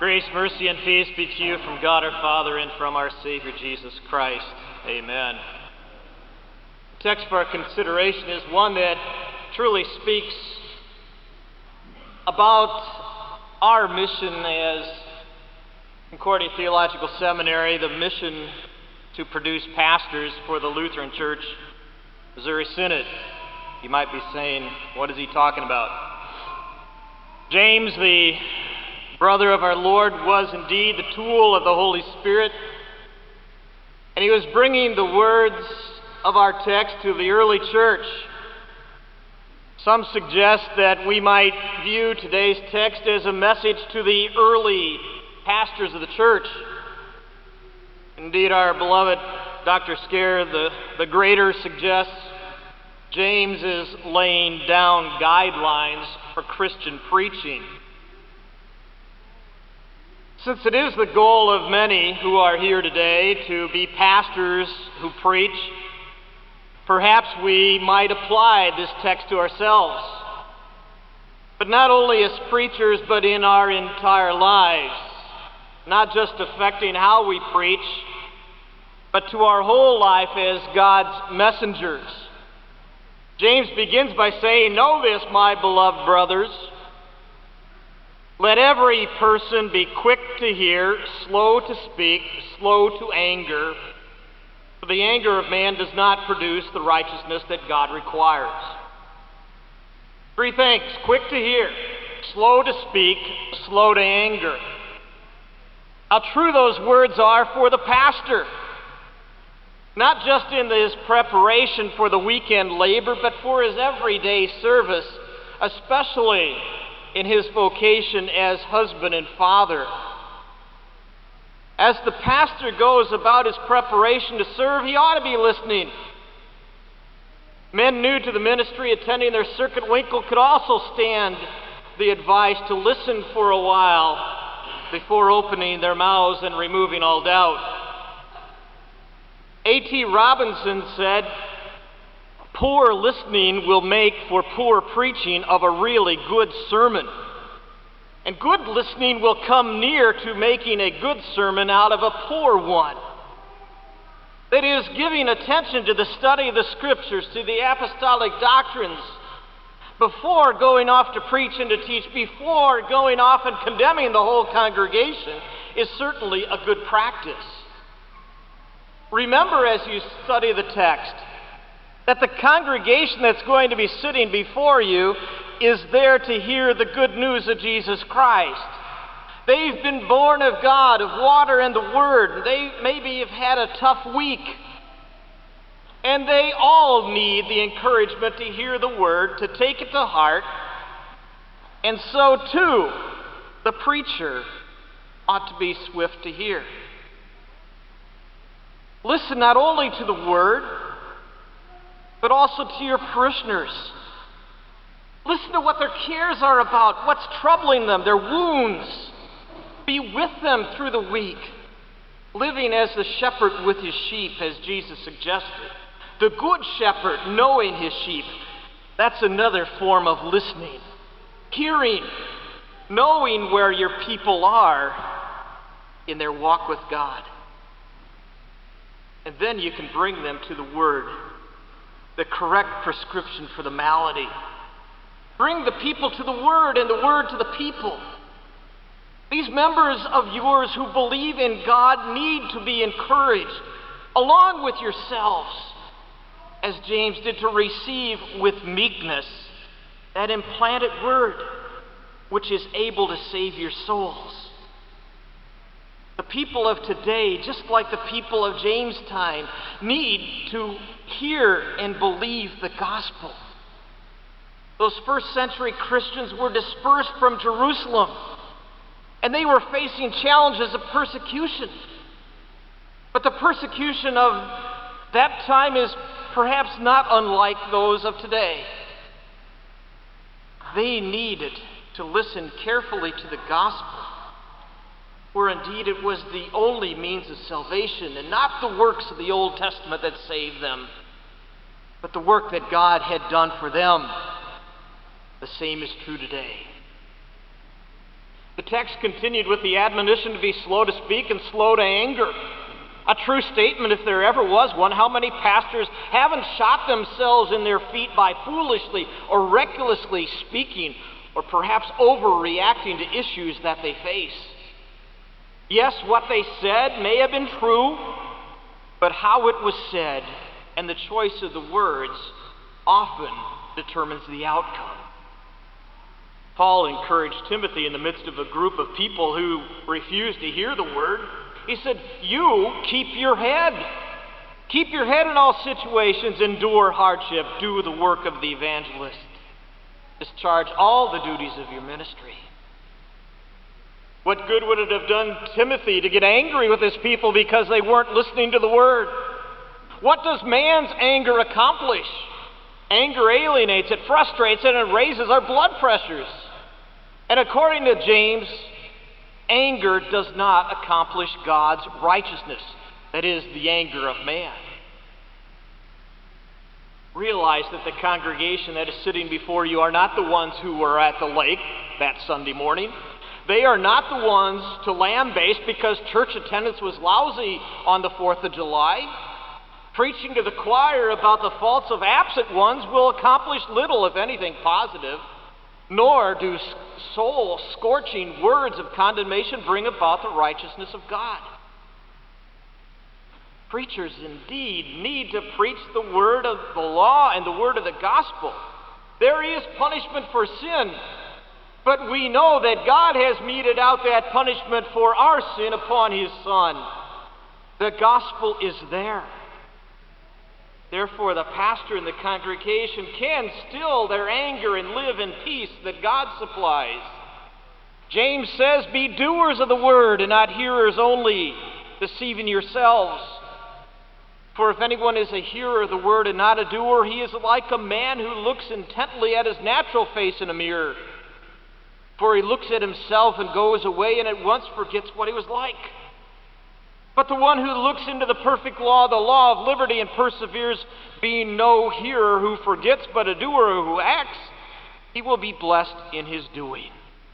Grace, mercy, and peace be to you from God our Father and from our Savior Jesus Christ. Amen. The text for our consideration is one that truly speaks about our mission as Concordia Theological Seminary, the mission to produce pastors for the Lutheran Church Missouri Synod. You might be saying, what is he talking about? James, the brother of our Lord, was indeed the tool of the Holy Spirit, and he was bringing the words of our text to the early church. Some suggest that we might view today's text as a message to the early pastors of the church. Indeed, our beloved Dr. Scare, the Greater, suggests James is laying down guidelines for Christian preaching. Since it is the goal of many who are here today to be pastors who preach, perhaps we might apply this text to ourselves. But not only as preachers, but in our entire lives. Not just affecting how we preach, but to our whole life as God's messengers. James begins by saying, "Know this, my beloved brothers. Let every person be quick to hear, slow to speak, slow to anger. For the anger of man does not produce the righteousness that God requires." Three things: quick to hear, slow to speak, slow to anger. How true those words are for the pastor. Not just in his preparation for the weekend labor, but for his everyday service, especially in his vocation as husband and father. As the pastor goes about his preparation to serve, he ought to be listening. Men new to the ministry attending their circuit winkle could also stand the advice to listen for a while before opening their mouths and removing all doubt. A.T. Robinson said, "Poor listening will make for poor preaching of a really good sermon. And good listening will come near to making a good sermon out of a poor one." That is, giving attention to the study of the Scriptures, to the apostolic doctrines, before going off to preach and to teach, before going off and condemning the whole congregation, is certainly a good practice. Remember as you study the text that the congregation that's going to be sitting before you is there to hear the good news of Jesus Christ. They've been born of God, of water and the Word. They maybe have had a tough week. And they all need the encouragement to hear the Word, to take it to heart. And so, too, the preacher ought to be swift to hear. Listen not only to the Word, but also to your parishioners. Listen to what their cares are about, what's troubling them, their wounds. Be with them through the week, living as the shepherd with his sheep, as Jesus suggested. The good shepherd knowing his sheep. That's another form of listening. Hearing, knowing where your people are in their walk with God. And then you can bring them to the Word, the correct prescription for the malady. Bring the people to the Word and the Word to the people. These members of yours who believe in God need to be encouraged, along with yourselves, as James did, to receive with meekness that implanted Word, which is able to save your souls. The people of today, just like the people of James' time, need to hear and believe the gospel. Those first century Christians were dispersed from Jerusalem, and they were facing challenges of persecution. But the persecution of that time is perhaps not unlike those of today. They needed to listen carefully to the gospel, for indeed it was the only means of salvation, and not the works of the Old Testament that saved them, but the work that God had done for them. The same is true today. The text continued with the admonition to be slow to speak and slow to anger. A true statement, if there ever was one. How many pastors haven't shot themselves in their feet by foolishly or recklessly speaking, or perhaps overreacting to issues that they face? Yes, what they said may have been true, but how it was said and the choice of the words often determines the outcome. Paul encouraged Timothy in the midst of a group of people who refused to hear the word. He said, you keep your head. Keep your head in all situations, endure hardship, do the work of the evangelist. Discharge all the duties of your ministry. What good would it have done Timothy to get angry with his people because they weren't listening to the word? What does man's anger accomplish? Anger alienates, it frustrates, and it raises our blood pressures. And according to James, anger does not accomplish God's righteousness. That is, the anger of man. Realize that the congregation that is sitting before you are not the ones who were at the lake that Sunday morning. They are not the ones to lambaste because church attendance was lousy on the 4th of July. Preaching to the choir about the faults of absent ones will accomplish little, if anything, positive, nor do soul-scorching words of condemnation bring about the righteousness of God. Preachers indeed need to preach the word of the law and the word of the gospel. There is punishment for sin, but we know that God has meted out that punishment for our sin upon His Son. The gospel is there. Therefore, the pastor and the congregation can still their anger and live in peace that God supplies. James says, be doers of the word and not hearers only, deceiving yourselves. For if anyone is a hearer of the word and not a doer, he is like a man who looks intently at his natural face in a mirror. For he looks at himself and goes away and at once forgets what he was like. But the one who looks into the perfect law, the law of liberty, and perseveres, being no hearer who forgets, but a doer who acts, he will be blessed in his doing.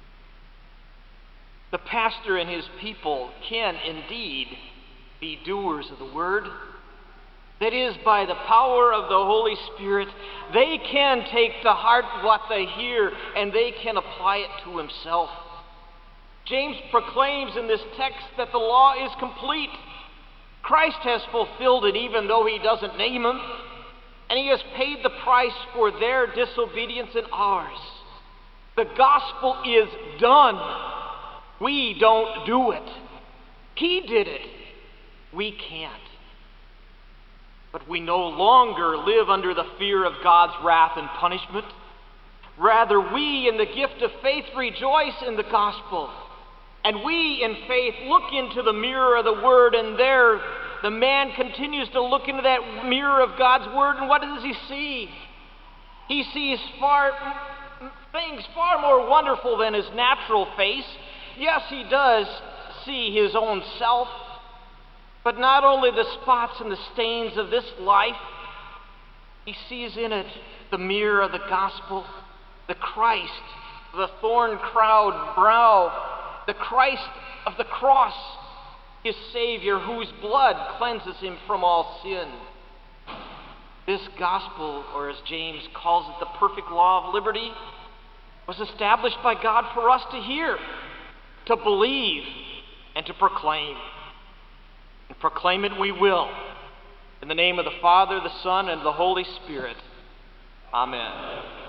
The pastor and his people can indeed be doers of the word. That is, by the power of the Holy Spirit, they can take to heart what they hear and they can apply it to himself. James proclaims in this text that the law is complete. Christ has fulfilled it even though he doesn't name them, and he has paid the price for their disobedience and ours. The gospel is done. We don't do it. He did it. We can't. But we no longer live under the fear of God's wrath and punishment. Rather, we in the gift of faith rejoice in the gospel. And we in faith look into the mirror of the word, and there the man continues to look into that mirror of God's word, and what does he see? He sees things far more wonderful than his natural face. Yes, he does see his own self, but not only the spots and the stains of this life, he sees in it the mirror of the gospel, the Christ, the thorn-crowned brow, the Christ of the cross, his Savior, whose blood cleanses him from all sin. This gospel, or as James calls it, the perfect law of liberty, was established by God for us to hear, to believe, and to proclaim. And proclaim it we will. In the name of the Father, the Son, and the Holy Spirit. Amen.